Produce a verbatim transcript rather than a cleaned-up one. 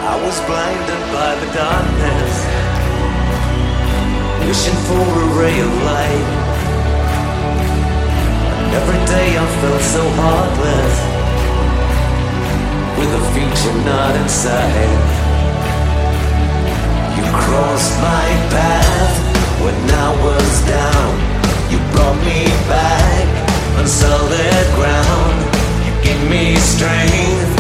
I was blinded by the darkness, wishing for a ray of light. And every day I felt so heartless, with a future not in sight. You crossed my path when I was down. You brought me back on solid ground. You gave me strength